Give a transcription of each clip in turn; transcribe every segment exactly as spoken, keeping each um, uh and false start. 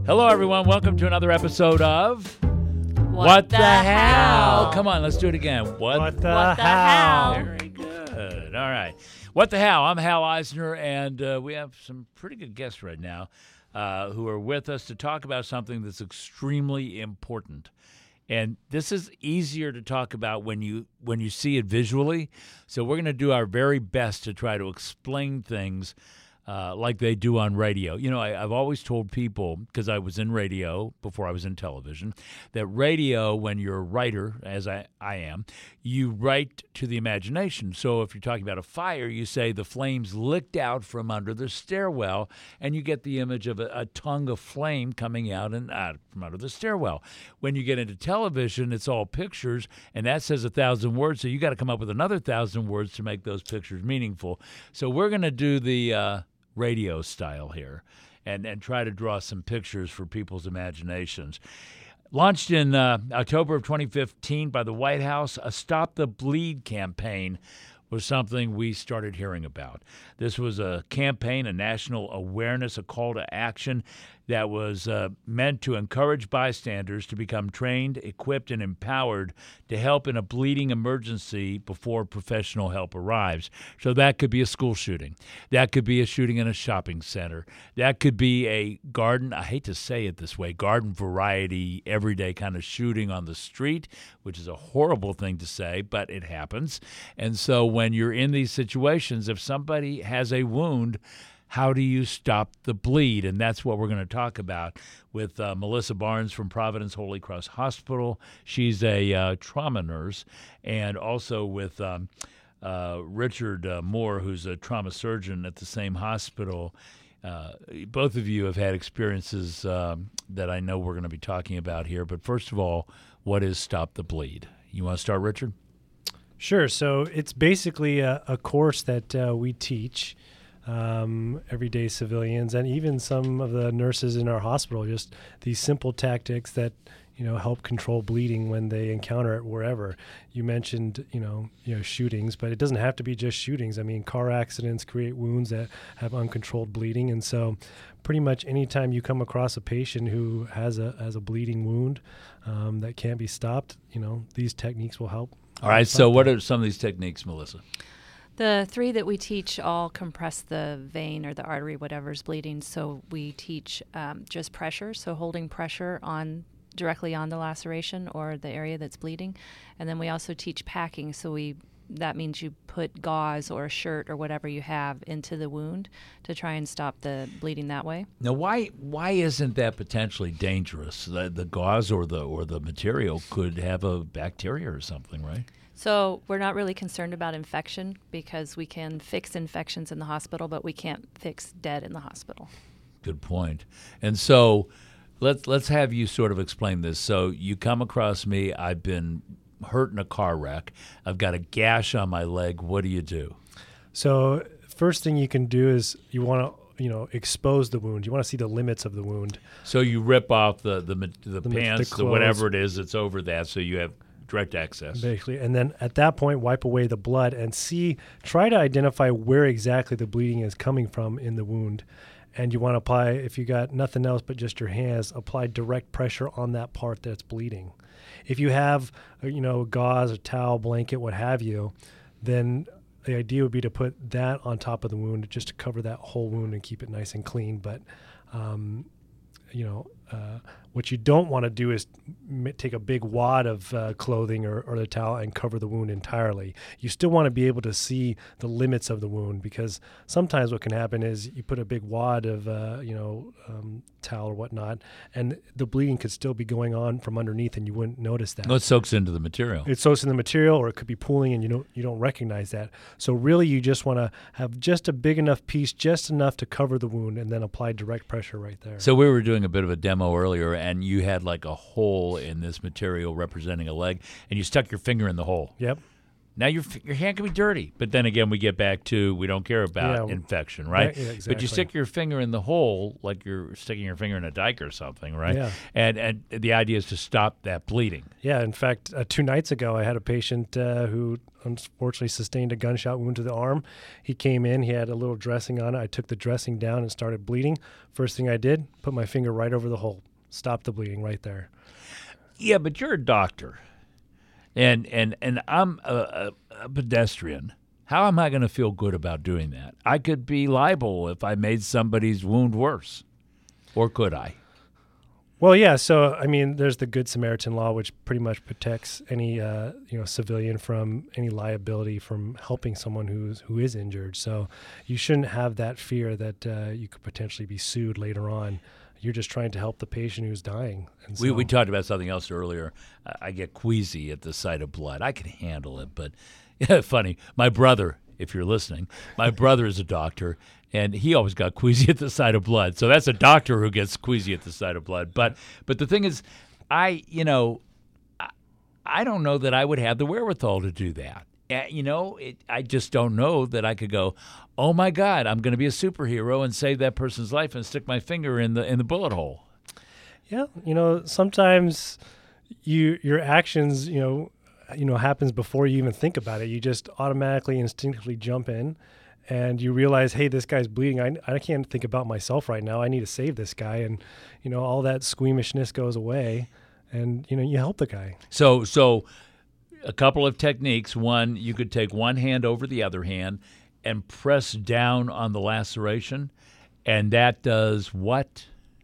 Hello, everyone. Welcome to another episode of What, What the, the hell? Hell? Come on, let's do it again. What, What the, What the hell? hell? Very good. All right. What the hell? I'm Hal Eisner, and uh, we have some pretty good guests right now uh, who are with us to talk about something that's extremely important. And this is easier to talk about when you when you see it visually. So we're going to do our very best to try to explain things uh, like they do on radio. You know, I, I've always told people, because I was in radio before I was in television, that radio, when you're a writer, as I, I am, you write to the imagination. So if you're talking about a fire, you say the flames licked out from under the stairwell, and you get the image of a, a tongue of flame coming out and out from under the stairwell. When you get into television, it's all pictures, and that says a thousand words, so you got to come up with another thousand words to make those pictures meaningful. So we're going to do the uh, radio style here and, and try to draw some pictures for people's imaginations. Launched in uh, October of twenty fifteen by the White House, a Stop the Bleed campaign was something we started hearing about. This was a campaign, a national awareness, a call to action that was uh, meant to encourage bystanders to become trained, equipped, and empowered to help in a bleeding emergency before professional help arrives. So that could be a school shooting. That could be a shooting in a shopping center. That could be a garden, I hate to say it this way, garden variety, everyday kind of shooting on the street, which is a horrible thing to say, but it happens. And so when you're in these situations, if somebody has a wound, how do you stop the bleed? And that's what we're going to talk about with uh, Melissa Barnes from Providence Holy Cross Hospital. She's a uh, trauma nurse, and also with um, uh, Richard uh, Moore, who's a trauma surgeon at the same hospital. Uh, both of you have had experiences um, that I know we're going to be talking about here. But first of all, what is Stop the Bleed? You want to start, Richard? Sure. So it's basically a, a course that uh, we teach um, everyday civilians and even some of the nurses in our hospital, just these simple tactics that, you know, help control bleeding when they encounter it wherever. You mentioned, you know, you know, shootings, but it doesn't have to be just shootings. I mean, car accidents create wounds that have uncontrolled bleeding. And so pretty much anytime you come across a patient who has a, has a bleeding wound um, that can't be stopped, you know, these techniques will help. All right, so what are some of these techniques, Melissa? The three that we teach all compress the vein or the artery, whatever's bleeding. So we teach um, just pressure, so holding pressure on directly on the laceration or the area that's bleeding. And then we also teach packing, so we that means you put gauze or a shirt or whatever you have into the wound to try and stop the bleeding that way. Now, why why isn't that potentially dangerous? The, the gauze or the or the material could have a bacteria or something, right? So we're not really concerned about infection because we can fix infections in the hospital, but we can't fix dead in the hospital. Good point. And so let's let's have you sort of explain this. So you come across me, I've been hurt in a car wreck, I've got a gash on my leg. What do you do? So first thing you can do is you want to, you know, expose the wound. You want to see the limits of the wound. So you rip off the the, the, the pants, the the whatever it is that's over that, so you have direct access. Basically, and then at that point, wipe away the blood and see, try to identify where exactly the bleeding is coming from in the wound. And you want to apply, if you got nothing else but just your hands, apply direct pressure on that part that's bleeding. If you have, you know, gauze, a towel, blanket, what have you, then the idea would be to put that on top of the wound just to cover that whole wound and keep it nice and clean. But, um, you know, uh, what you don't want to do is m- take a big wad of uh, clothing or, or the towel and cover the wound entirely. You still want to be able to see the limits of the wound, because sometimes what can happen is you put a big wad of, uh, you know, um, towel or whatnot, and the bleeding could still be going on from underneath, and you wouldn't notice that. Well, it soaks into the material. It soaks in the material, or it could be pooling, and you don't you don't recognize that. So really, you just want to have just a big enough piece, just enough to cover the wound, and then apply direct pressure right there. So we were doing a bit of a demo earlier, and you had like a hole in this material representing a leg, and you stuck your finger in the hole. Yep. Now your f- your hand can be dirty, but then again, we get back to we don't care about Yeah. infection, right? Right, yeah, But exactly. you stick your finger in the hole like you're sticking your finger in a dike or something, right? Yeah. And and the idea is to stop that bleeding. Yeah, in fact, uh, two nights ago, I had a patient uh, who unfortunately sustained a gunshot wound to the arm. He came in, he had a little dressing on it. I took the dressing down and started bleeding. First thing I did, put my finger right over the hole, stopped the bleeding right there. Yeah, but you're a doctor, and and and I'm a, a, a pedestrian. How am I going to feel good about doing that? I could be liable if I made somebody's wound worse, or could I? Well, yeah. So, I mean, there's the Good Samaritan law, which pretty much protects any, uh, you know, civilian from any liability from helping someone who's who is injured. So, you shouldn't have that fear that uh, you could potentially be sued later on. You're just trying to help the patient who's dying. And so, We we talked about something else earlier. I I get queasy at the sight of blood. I can handle it, but yeah, funny. My brother, if you're listening, my brother is a doctor, and he always got queasy at the sight of blood. So that's a doctor who gets queasy at the sight of blood. But but the thing is, I you know, I, I don't know that I would have the wherewithal to do that. Uh, you know, it, I just don't know that I could go, oh my God, I'm going to be a superhero and save that person's life and stick my finger in the in the bullet hole. yeah, you know, sometimes you your actions, you know, you know, happens before you even think about it. You just automatically, instinctively jump in, and you realize, hey, this guy's bleeding. I, I can't think about myself right now. I need to save this guy, and you know, all that squeamishness goes away, and you know, you help the guy. So so. A couple of techniques. One, you could take one hand over the other hand and press down on the laceration, and that does what?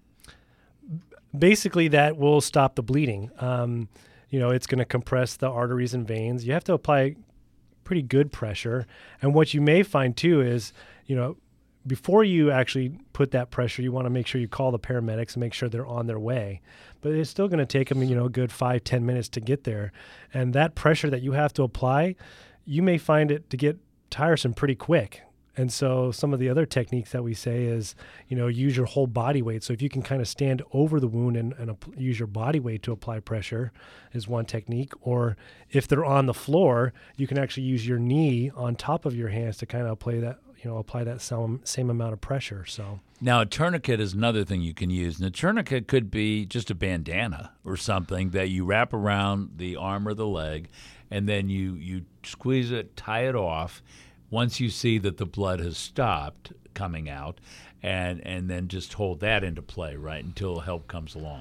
Basically, that will stop the bleeding. Um, you know, it's going to compress the arteries and veins. You have to apply pretty good pressure. And what you may find too is, you know, before you actually put that pressure, you want to make sure you call the paramedics and make sure they're on their way. But it's still going to take them, you know, a good five, ten minutes to get there. And that pressure that you have to apply, you may find it to get tiresome pretty quick. And so some of the other techniques that we say is, you know, use your whole body weight. So if you can kind of stand over the wound and, and ap- use your body weight to apply pressure is one technique. Or if they're on the floor, you can actually use your knee on top of your hands to kind of apply that, you know, apply that same, same amount of pressure. So Now, a tourniquet is another thing you can use. And a tourniquet could be just a bandana or something that you wrap around the arm or the leg, and then you, you squeeze it, tie it off once you see that the blood has stopped coming out, and, and then just hold that into play, right, until help comes along.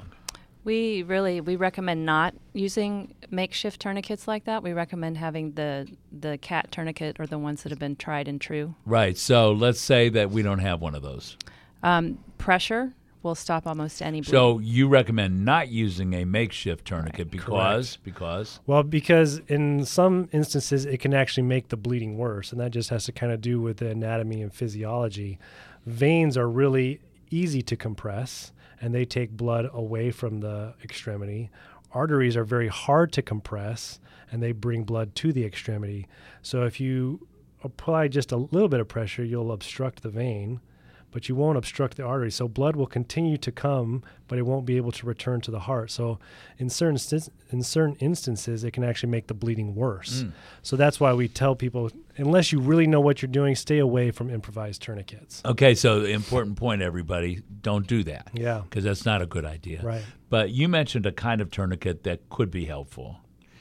We really we recommend not using makeshift tourniquets like that. We recommend having the the cat tourniquet or the ones that have been tried and true. Right. So let's say that we don't have one of those. Um, pressure will stop almost any bleeding. So you recommend not using a makeshift tourniquet Right. because because Well, because in some instances it can actually make the bleeding worse, and that just has to kind of do with the anatomy and physiology. Veins are really easy to compress, and they take blood away from the extremity. Arteries are very hard to compress, and they bring blood to the extremity. So if you apply just a little bit of pressure, you'll obstruct the vein, but you won't obstruct the artery. So blood will continue to come, but it won't be able to return to the heart. So in certain st- in certain instances, it can actually make the bleeding worse. Mm. So that's why we tell people, unless you really know what you're doing, stay away from improvised tourniquets. Okay, so the important point, everybody, don't do that. Yeah. Because that's not a good idea. Right. But you mentioned a kind of tourniquet that could be helpful.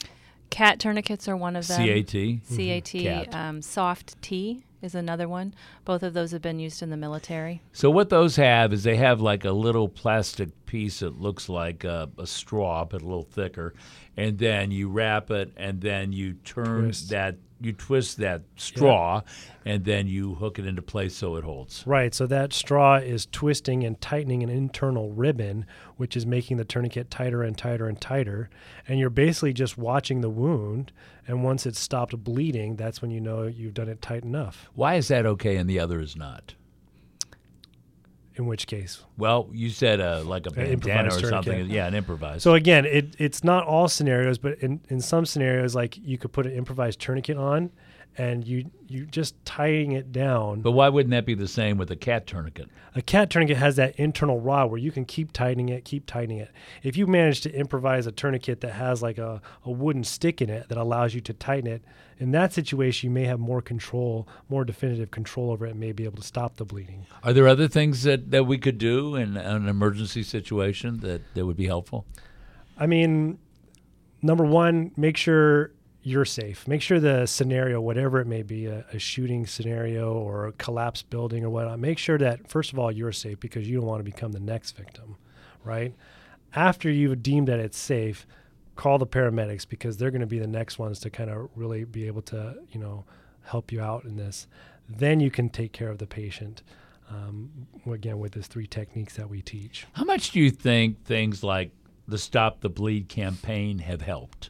Cat tourniquets are one of them. C A T? C A T. Cat. Um, soft T is another one. Both of those have been used in the military. So what those have is they have like a little plastic piece that looks like a, a straw, but a little thicker, and then you wrap it, and then you turn Twist. that, you twist that straw, and then you hook it into place so it holds. Right. So that straw is twisting and tightening an internal ribbon, which is making the tourniquet tighter and tighter and tighter. And you're basically just watching the wound. And once it's stopped bleeding, that's when you know you've done it tight enough. Why is that okay and the other is not? In which case, Well, you said uh, like a bandana or improvised something. tourniquet. Yeah, an improvised. so again, it it's not all scenarios, but in, in some scenarios, like you could put an improvised tourniquet on, and you you just tying it down. But why wouldn't that be the same with a cat tourniquet? A cat tourniquet has that internal rod where you can keep tightening it, keep tightening it. If you manage to improvise a tourniquet that has like a, a wooden stick in it that allows you to tighten it, in that situation, you may have more control, more definitive control over it, and may be able to stop the bleeding. Are there other things that, that we could do in an emergency situation that, that would be helpful? I mean, number one, make sure you're safe. Make sure the scenario, whatever it may be, a, a shooting scenario or a collapsed building or whatnot, make sure that, first of all, you're safe because you don't want to become the next victim, right? After you've deemed that it's safe, call the paramedics because they're going to be the next ones to kind of really be able to, you know, help you out in this. Then you can take care of the patient, um, again, with these three techniques that we teach. How much do you think things like the Stop the Bleed campaign have helped?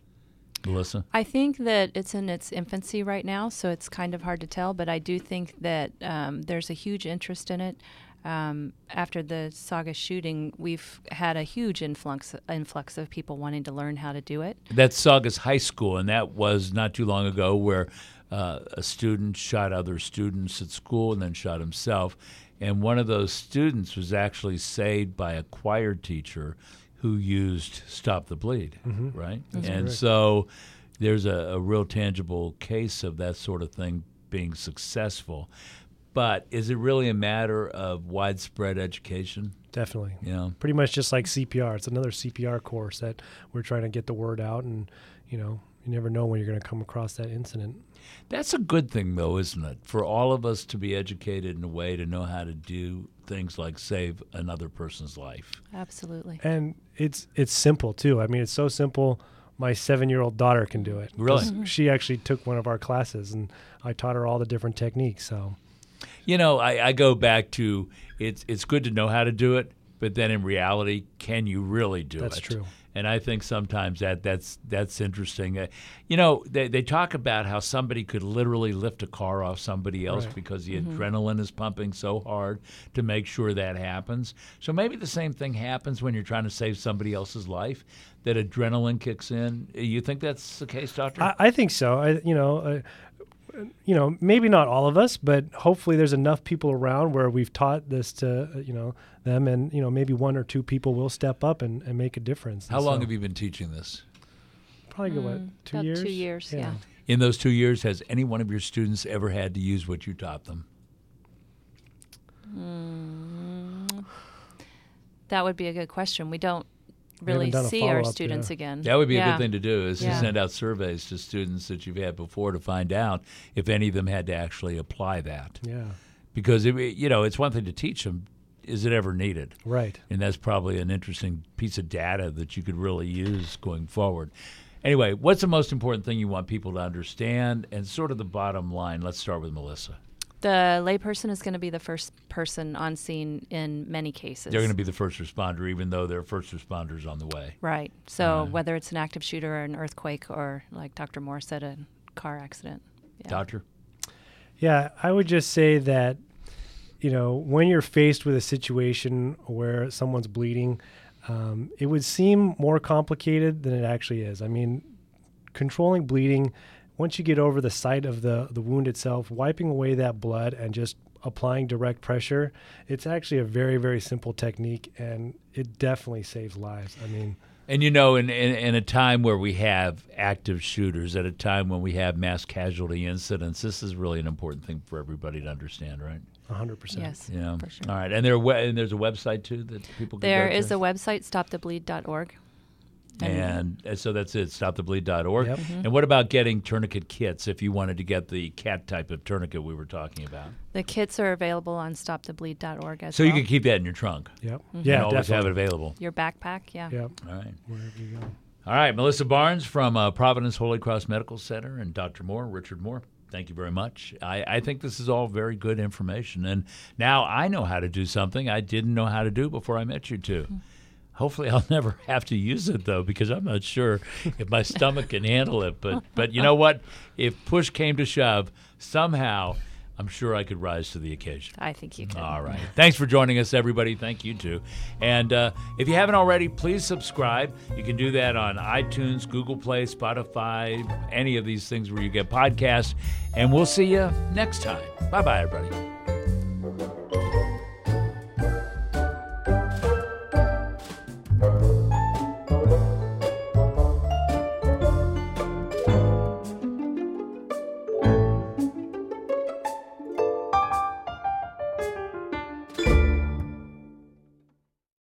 Melissa? I think that it's in its infancy right now, so it's kind of hard to tell, but I do think that um, there's a huge interest in it. Um, after the Saugus shooting, we've had a huge influx influx of people wanting to learn how to do it. That's Saugus High School, and that was not too long ago where uh, a student shot other students at school and then shot himself. And one of those students was actually saved by a choir teacher who used Stop the Bleed, Mm-hmm. right? That's and correct. so there's a, a real tangible case of that sort of thing being successful. But is it really a matter of widespread education? Definitely. You know? Pretty much just like C P R. It's another C P R course that we're trying to get the word out, and, you know, you never know when you're going to come across that incident. That's a good thing, though, isn't it? For all of us to be educated in a way to know how to do things like save another person's life. Absolutely. And it's it's simple, too. I mean, it's so simple. My seven-year-old daughter can do it. Really? 'Cause She actually took one of our classes, and I taught her all the different techniques. So, You know, I, I go back to it's it's good to know how to do it, but then in reality, can you really do That's it? true. And I think sometimes that that's that's interesting. Uh, you know, they they talk about how somebody could literally lift a car off somebody else Right. because the adrenaline is pumping so hard to make sure that happens. So maybe the same thing happens when you're trying to save somebody else's life, that adrenaline kicks in. You think that's the case, Doctor? I, I think so. I, you know, uh, you know, maybe not all of us, but hopefully there's enough people around where we've taught this to, uh, you know, them, and, you know, maybe one or two people will step up and, and make a difference. How And long so, have you been teaching this? Probably go, what, Mm, two about years? two years, yeah. In those two years, has any one of your students ever had to use what you taught them? Mm, that would be a good question. We don't We haven't really done a see our follow-up, students yeah. again. That would be a Yeah. good thing to do, is to Yeah. send out surveys to students that you've had before to find out if any of them had to actually apply that. Yeah, Because, it, you know, it's one thing to teach them. Is it ever needed? right. And that's probably an interesting piece of data that you could really use going forward. Anyway, what's the most important thing you want people to understand? And sort of the bottom line, let's start with Melissa. The layperson is going to be the first person on scene in many cases. They're going to be the first responder, even though they're first responders on the way. Right. So Right. whether it's an active shooter or an earthquake or, like Doctor Moore said, a car accident. Yeah. Doctor? Yeah, I would just say that, you know, when you're faced with a situation where someone's bleeding, um, it would seem more complicated than it actually is. I mean, controlling bleeding, once you get over the site of the, the wound itself, wiping away that blood and just applying direct pressure, it's actually a very, very simple technique, and it definitely saves lives. I mean, And you know, in, in in a time where we have active shooters, at a time when we have mass casualty incidents, this is really an important thing for everybody to understand, right? one hundred percent. Yes, Yeah. for sure. All right. And there we- and there's a website too that people can There go is to? a website, stop the bleed dot org. And, and so that's it, stop the bleed dot org. Yep. Mm-hmm. And what about getting tourniquet kits if you wanted to get the cat type of tourniquet we were talking about? The kits are available on stop the bleed dot org as So well. you can keep that in your trunk. Yep. Mm-hmm. and Yeah, always have it definitely. available. Your backpack, yeah. Yep. All right. Wherever you go. All right, Melissa Barnes from uh, Providence Holy Cross Medical Center, and Doctor Moore, Richard Moore, thank you very much. I, I think this is all very good information. And now I know how to do something I didn't know how to do before I met you two. Hopefully I'll never have to use it, though, because I'm not sure if my stomach can handle it. But, but you know what? If push came to shove, somehow I'm sure I could rise to the occasion. I think you can. All right. Thanks for joining us, everybody. Thank you, too. And uh, if you haven't already, please subscribe. You can do that on iTunes, Google Play, Spotify, any of these things where you get podcasts. And we'll see you next time. Bye-bye, everybody.